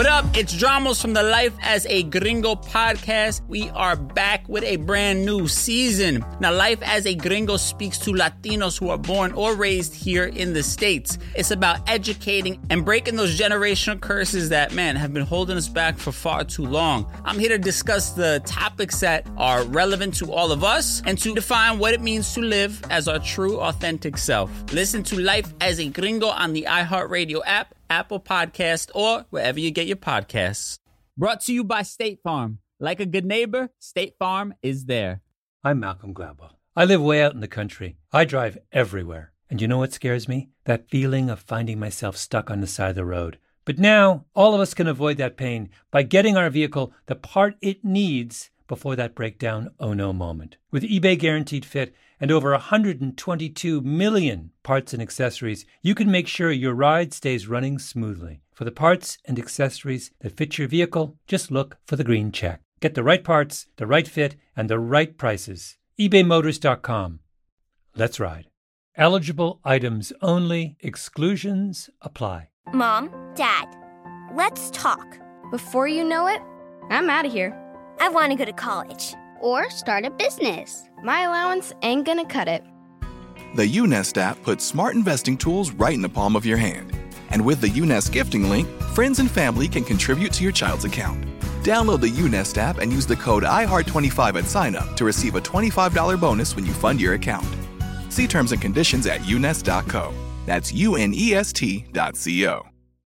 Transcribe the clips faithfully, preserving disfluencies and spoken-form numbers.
What up? It's Dramos from the Life as a Gringo podcast. We are back with a brand new season. Now, Life as a Gringo speaks to Latinos who are born or raised here in the States. It's about educating and breaking those generational curses that, man, have been holding us back for far too long. I'm here to discuss the topics that are relevant to all of us and to define what it means to live as our true, authentic self. Listen to Life as a Gringo on the iHeartRadio app, Apple Podcast, or wherever you get your podcasts. Brought to you by State Farm. Like a good neighbor, State Farm is there. I'm Malcolm Gladwell. I live way out in the country. I drive everywhere. And you know what scares me? That feeling of finding myself stuck on the side of the road. But now, all of us can avoid that pain by getting our vehicle the part it needs before that breakdown oh no moment. With eBay Guaranteed Fit and over one hundred twenty-two million parts and accessories, you can make sure your ride stays running smoothly. For the parts and accessories that fit your vehicle, just look for the green check. Get the right parts, the right fit, and the right prices. ebay motors dot com. Let's ride. Eligible items only. Exclusions apply. Mom, Dad, let's talk. Before you know it, I'm out of here. I want to go to college. Or start a business. My allowance ain't gonna cut it. The YouNest app puts smart investing tools right in the palm of your hand. And with the YouNest gifting link, friends and family can contribute to your child's account. Download the YouNest app and use the code I heart twenty-five at sign up to receive a twenty-five dollars bonus when you fund your account. See terms and conditions at U Nest dot co. That's U N E S T dot C O.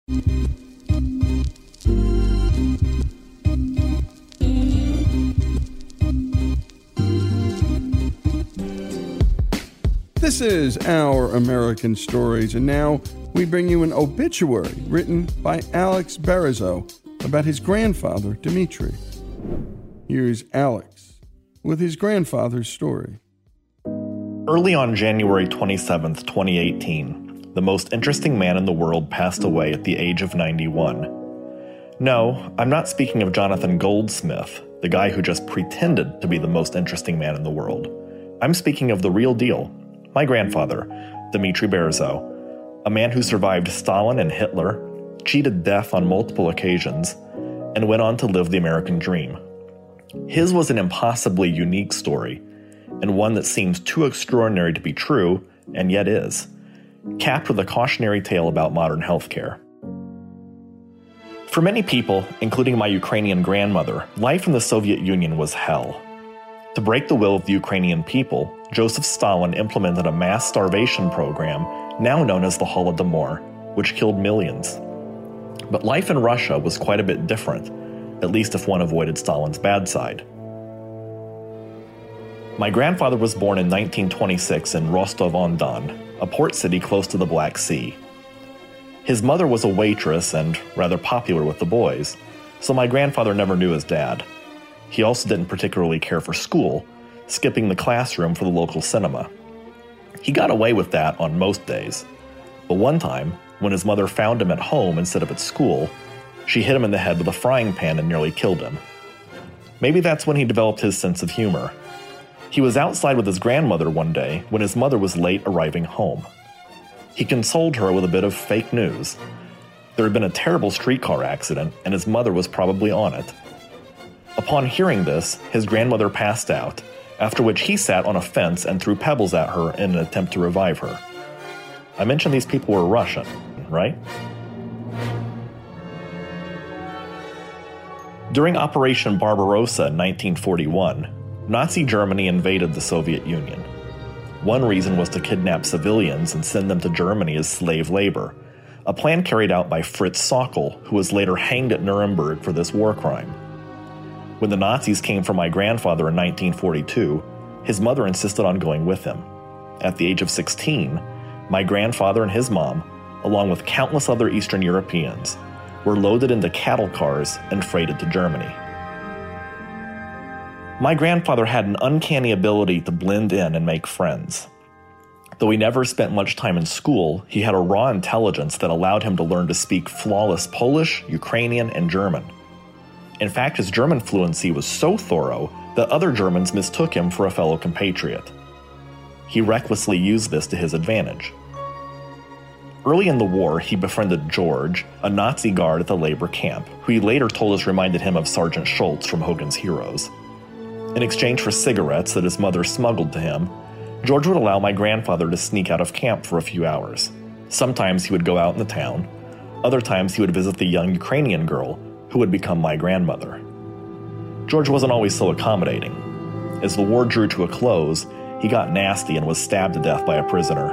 This is Our American Stories, and now we bring you an obituary written by Alex Barizo about his grandfather, Dimitri. Here's Alex with his grandfather's story. Early on January twenty-seventh, twenty eighteen, the most interesting man in the world passed away at the age of ninety-one. No, I'm not speaking of Jonathan Goldsmith, the guy who just pretended to be the most interesting man in the world. I'm speaking of the real deal. My grandfather, Dimitri Barizo, a man who survived Stalin and Hitler, cheated death on multiple occasions, and went on to live the American dream. His was an impossibly unique story, and one that seems too extraordinary to be true, and yet is, capped with a cautionary tale about modern healthcare. For many people, including my Ukrainian grandmother, life in the Soviet Union was hell. To break the will of the Ukrainian people, Joseph Stalin implemented a mass starvation program now known as the Holodomor, which killed millions. But life in Russia was quite a bit different, at least if one avoided Stalin's bad side. My grandfather was born in nineteen twenty-six in Rostov-on-Don, a port city close to the Black Sea. His mother was a waitress and rather popular with the boys, so my grandfather never knew his dad. He also didn't particularly care for school, skipping the classroom for the local cinema. He got away with that on most days, but one time, when his mother found him at home instead of at school, she hit him in the head with a frying pan and nearly killed him. Maybe that's when he developed his sense of humor. He was outside with his grandmother one day when his mother was late arriving home. He consoled her with a bit of fake news. There had been a terrible streetcar accident, and his mother was probably on it. Upon hearing this, his grandmother passed out, after which he sat on a fence and threw pebbles at her in an attempt to revive her. I mentioned these people were Russian, right? During Operation Barbarossa in nineteen forty-one, Nazi Germany invaded the Soviet Union. One reason was to kidnap civilians and send them to Germany as slave labor, a plan carried out by Fritz Sokol, who was later hanged at Nuremberg for this war crime. When the Nazis came for my grandfather in nineteen forty-two, his mother insisted on going with him. At the age of sixteen, my grandfather and his mom, along with countless other Eastern Europeans, were loaded into cattle cars and freighted to Germany. My grandfather had an uncanny ability to blend in and make friends. Though he never spent much time in school, he had a raw intelligence that allowed him to learn to speak flawless Polish, Ukrainian, and German. In fact, his German fluency was so thorough that other Germans mistook him for a fellow compatriot. He recklessly used this to his advantage. Early in the war, he befriended George, a Nazi guard at the labor camp, who he later told us reminded him of Sergeant Schultz from Hogan's Heroes. In exchange for cigarettes that his mother smuggled to him, George would allow my grandfather to sneak out of camp for a few hours. Sometimes he would go out in the town. Other times he would visit the young Ukrainian girl who would become my grandmother. George wasn't always so accommodating. As the war drew to a close, he got nasty and was stabbed to death by a prisoner.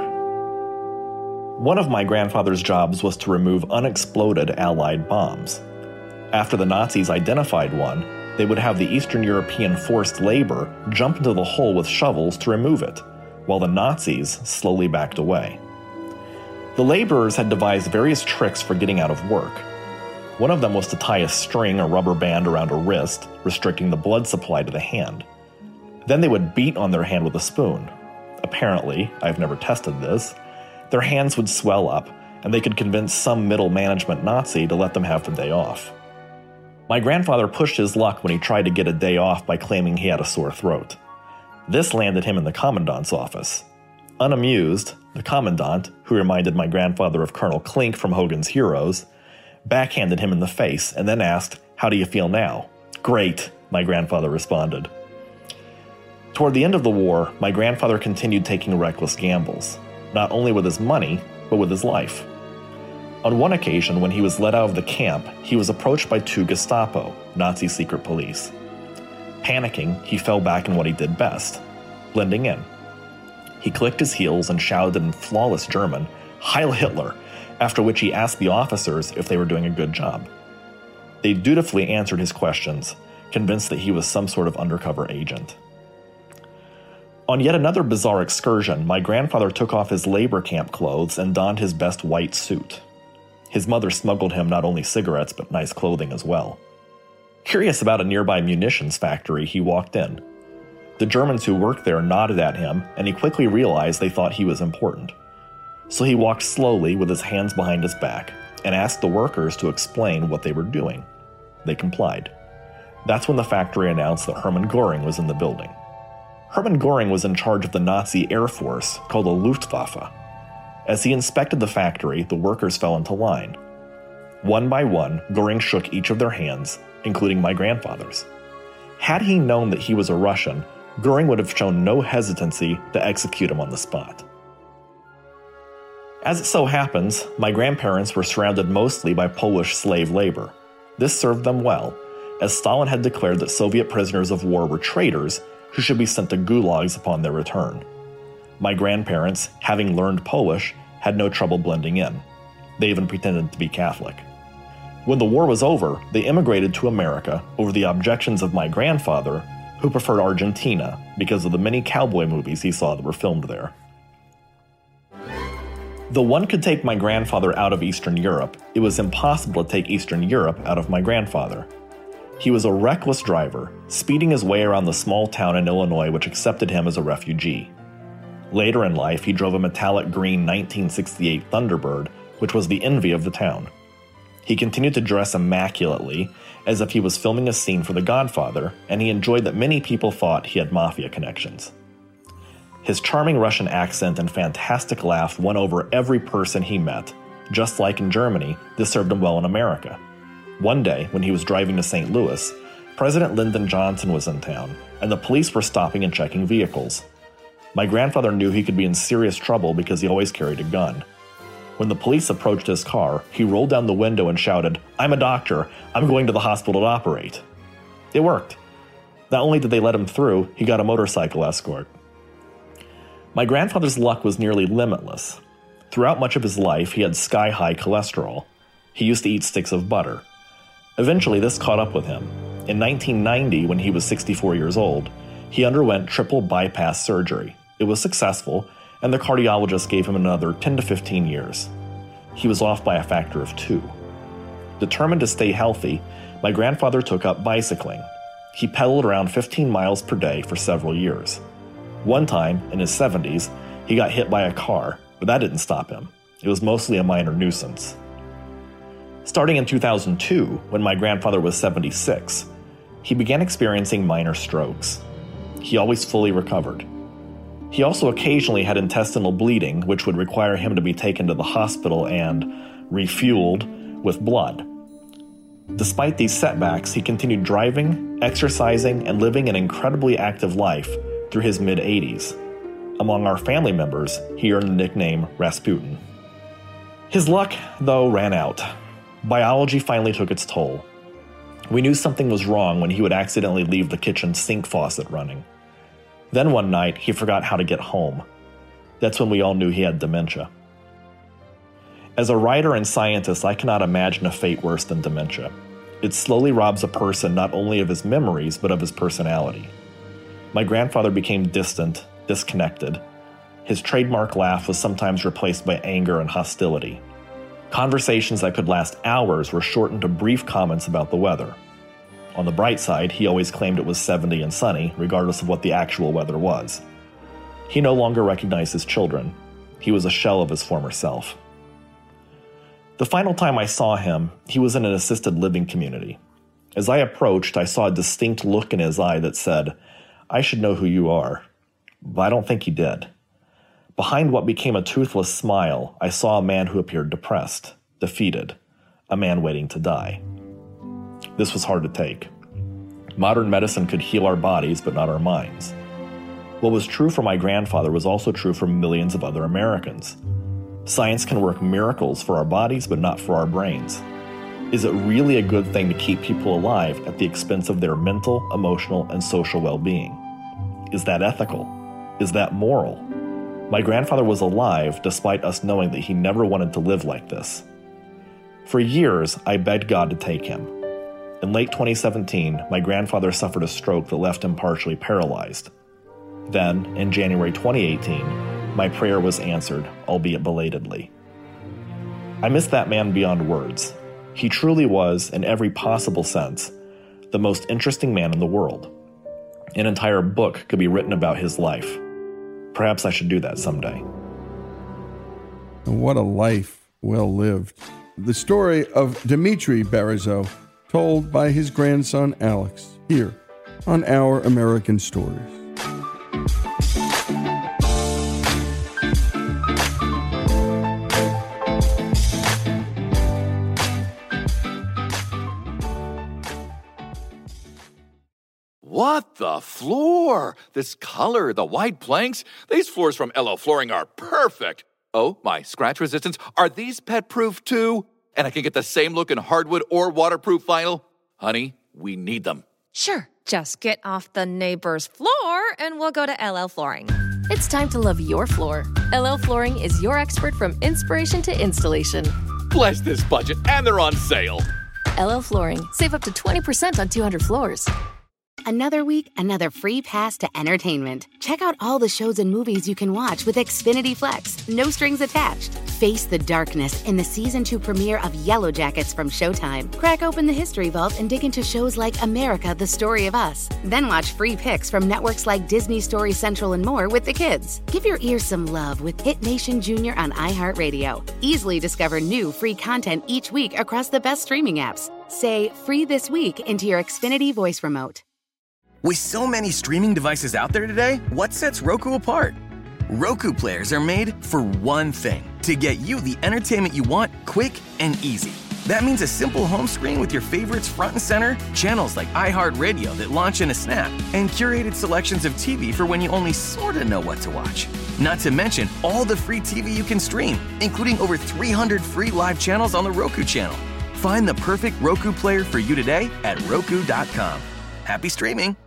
One of my grandfather's jobs was to remove unexploded Allied bombs. After the Nazis identified one, they would have the Eastern European forced labor jump into the hole with shovels to remove it, while the Nazis slowly backed away. The laborers had devised various tricks for getting out of work. One of them was to tie a string or rubber band around a wrist, restricting the blood supply to the hand. Then they would beat on their hand with a spoon. Apparently, I've never tested this, their hands would swell up, and they could convince some middle management Nazi to let them have the day off. My grandfather pushed his luck when he tried to get a day off by claiming he had a sore throat. This landed him in the commandant's office. Unamused, the commandant, who reminded my grandfather of Colonel Klink from Hogan's Heroes, backhanded him in the face and then asked, "How do you feel now?" "Great," my grandfather responded. Toward the end of the war, my grandfather continued taking reckless gambles, not only with his money, but with his life. On one occasion, when he was let out of the camp, he was approached by two Gestapo, Nazi secret police. Panicking, he fell back in what he did best, blending in. He clicked his heels and shouted in flawless German, "Heil Hitler!" after which he asked the officers if they were doing a good job. They dutifully answered his questions, convinced that he was some sort of undercover agent. On yet another bizarre excursion, my grandfather took off his labor camp clothes and donned his best white suit. His mother smuggled him not only cigarettes, but nice clothing as well. Curious about a nearby munitions factory, he walked in. The Germans who worked there nodded at him, and he quickly realized they thought he was important. So he walked slowly with his hands behind his back and asked the workers to explain what they were doing. They complied. That's when the factory announced that Hermann Göring was in the building. Hermann Göring was in charge of the Nazi Air Force, called the Luftwaffe. As he inspected the factory, the workers fell into line. One by one, Göring shook each of their hands, including my grandfather's. Had he known that he was a Russian, Göring would have shown no hesitancy to execute him on the spot. As it so happens, my grandparents were surrounded mostly by Polish slave labor. This served them well, as Stalin had declared that Soviet prisoners of war were traitors who should be sent to gulags upon their return. My grandparents, having learned Polish, had no trouble blending in. They even pretended to be Catholic. When the war was over, they immigrated to America over the objections of my grandfather, who preferred Argentina because of the many cowboy movies he saw that were filmed there. Though one could take my grandfather out of Eastern Europe, it was impossible to take Eastern Europe out of my grandfather. He was a reckless driver, speeding his way around the small town in Illinois which accepted him as a refugee. Later in life, he drove a metallic green nineteen sixty-eight Thunderbird, which was the envy of the town. He continued to dress immaculately, as if he was filming a scene for The Godfather, and he enjoyed that many people thought he had mafia connections. His charming Russian accent and fantastic laugh won over every person he met. Just like in Germany, this served him well in America. One day, when he was driving to Saint Louis, President Lyndon Johnson was in town, and the police were stopping and checking vehicles. My grandfather knew he could be in serious trouble because he always carried a gun. When the police approached his car, he rolled down the window and shouted, "I'm a doctor. I'm going to the hospital to operate." It worked. Not only did they let him through, he got a motorcycle escort. My grandfather's luck was nearly limitless. Throughout much of his life, he had sky-high cholesterol. He used to eat sticks of butter. Eventually, this caught up with him. In nineteen ninety, when he was sixty-four years old, he underwent triple bypass surgery. It was successful, and the cardiologist gave him another ten to fifteen years. He was off by a factor of two. Determined to stay healthy, my grandfather took up bicycling. He pedaled around fifteen miles per day for several years. One time, in his seventies, he got hit by a car, but that didn't stop him. It was mostly a minor nuisance. Starting in two thousand two, when my grandfather was seventy-six, he began experiencing minor strokes. He always fully recovered. He also occasionally had intestinal bleeding, which would require him to be taken to the hospital and refueled with blood. Despite these setbacks, he continued driving, exercising, and living an incredibly active life through his mid-eighties. Among our family members, he earned the nickname Rasputin. His luck, though, ran out. Biology finally took its toll. We knew something was wrong when he would accidentally leave the kitchen sink faucet running. Then one night, he forgot how to get home. That's when we all knew he had dementia. As a writer and scientist, I cannot imagine a fate worse than dementia. It slowly robs a person not only of his memories, but of his personality. My grandfather became distant, disconnected. His trademark laugh was sometimes replaced by anger and hostility. Conversations that could last hours were shortened to brief comments about the weather. On the bright side, he always claimed it was seventy and sunny, regardless of what the actual weather was. He no longer recognized his children. He was a shell of his former self. The final time I saw him, he was in an assisted living community. As I approached, I saw a distinct look in his eye that said, "I should know who you are." But I don't think he did. Behind what became a toothless smile, I saw a man who appeared depressed, defeated, a man waiting to die. This was hard to take. Modern medicine could heal our bodies, but not our minds. What was true for my grandfather was also true for millions of other Americans. Science can work miracles for our bodies, but not for our brains. Is it really a good thing to keep people alive at the expense of their mental, emotional, and social well-being? Is that ethical? Is that moral? My grandfather was alive despite us knowing that he never wanted to live like this. For years, I begged God to take him. In late twenty seventeen, my grandfather suffered a stroke that left him partially paralyzed. Then, in January twenty eighteen, my prayer was answered, albeit belatedly. I miss that man beyond words. He truly was, in every possible sense, the most interesting man in the world. An entire book could be written about his life. Perhaps I should do that someday. And what a life well lived. The story of Dmitry Berezov, told by his grandson Alex, here on Our American Stories. What the floor? This color, the white planks. These floors from L O Flooring are perfect. Oh, my scratch resistance. Are these pet-proof too? And I can get the same look in hardwood or waterproof vinyl? Honey, we need them. Sure. Just get off the neighbor's floor and we'll go to L L Flooring. It's time to love your floor. L L Flooring is your expert from inspiration to installation. Bless this budget, and they're on sale. L L Flooring. Save up to twenty percent on two hundred floors. Another week, another free pass to entertainment. Check out all the shows and movies you can watch with Xfinity Flex. No strings attached. Face the darkness in the season two premiere of Yellow Jackets from Showtime. Crack open the history vault and dig into shows like America, The Story of Us. Then watch free picks from networks like Disney, Story Central, and more with the kids. Give your ears some love with Hit Nation Junior on iHeartRadio. Easily discover new free content each week across the best streaming apps. Say free this week into your Xfinity voice remote. With so many streaming devices out there today, what sets Roku apart? Roku players are made for one thing, to get you the entertainment you want quick and easy. That means a simple home screen with your favorites front and center, channels like iHeartRadio that launch in a snap, and curated selections of T V for when you only sort of know what to watch. Not to mention all the free T V you can stream, including over three hundred free live channels on the Roku channel. Find the perfect Roku player for you today at Roku dot com. Happy streaming!